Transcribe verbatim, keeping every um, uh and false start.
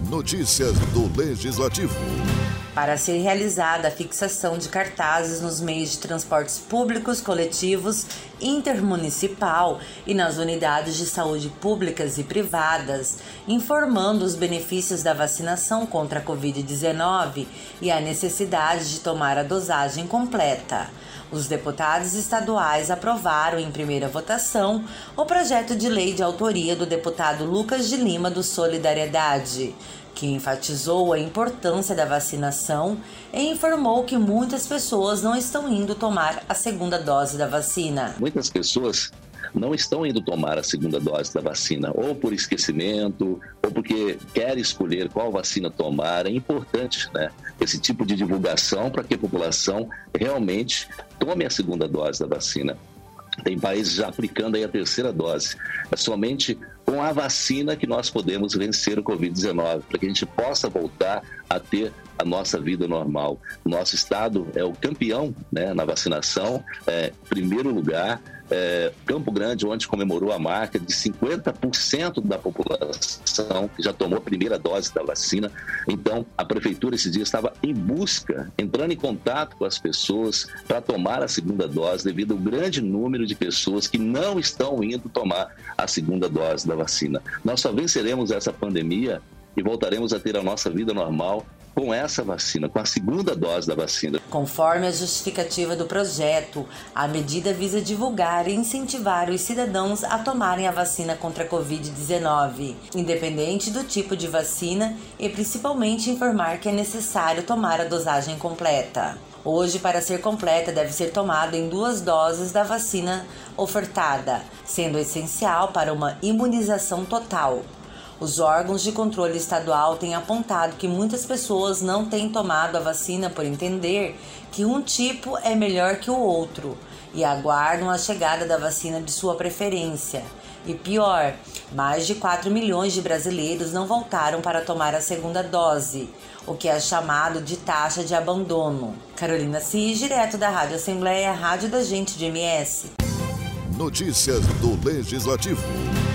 Notícias do Legislativo. Para ser realizada a fixação de cartazes nos meios de transportes públicos, coletivos, intermunicipal e nas unidades de saúde públicas e privadas, informando os benefícios da vacinação contra a covid dezenove e a necessidade de tomar a dosagem completa. Os deputados estaduais aprovaram em primeira votação o projeto de lei de autoria do deputado Lucas de Lima do Solidariedade, que enfatizou a importância da vacinação e informou que muitas pessoas não estão indo tomar a segunda dose da vacina. Muitas pessoas não estão indo tomar a segunda dose da vacina, ou por esquecimento, ou porque querem escolher qual vacina tomar. É importante, né, esse tipo de divulgação para que a população realmente tome a segunda dose da vacina. Tem países já aplicando aí a terceira dose. É somente com a vacina que nós podemos vencer o covid dezenove, para que a gente possa voltar a ter a nossa vida normal. Nosso estado é o campeão, né, na vacinação, é, primeiro lugar. É, Campo Grande, onde comemorou a marca de cinquenta por cento da população que já tomou a primeira dose da vacina. Então, a prefeitura esse dia estava em busca, entrando em contato com as pessoas para tomar a segunda dose, devido ao grande número de pessoas que não estão indo tomar a segunda dose da vacina. Nós só venceremos essa pandemia e voltaremos a ter a nossa vida normal com essa vacina, com a segunda dose da vacina. Conforme a justificativa do projeto, a medida visa divulgar e incentivar os cidadãos a tomarem a vacina contra a covid dezenove, independente do tipo de vacina, e principalmente informar que é necessário tomar a dosagem completa. Hoje, para ser completa, deve ser tomada em duas doses da vacina ofertada, sendo essencial para uma imunização total. Os órgãos de controle estadual têm apontado que muitas pessoas não têm tomado a vacina por entender que um tipo é melhor que o outro e aguardam a chegada da vacina de sua preferência. E pior, mais de quatro milhões de brasileiros não voltaram para tomar a segunda dose, o que é chamado de taxa de abandono. Carolina Cis, direto da Rádio Assembleia, Rádio da Gente de M S. Notícias do Legislativo.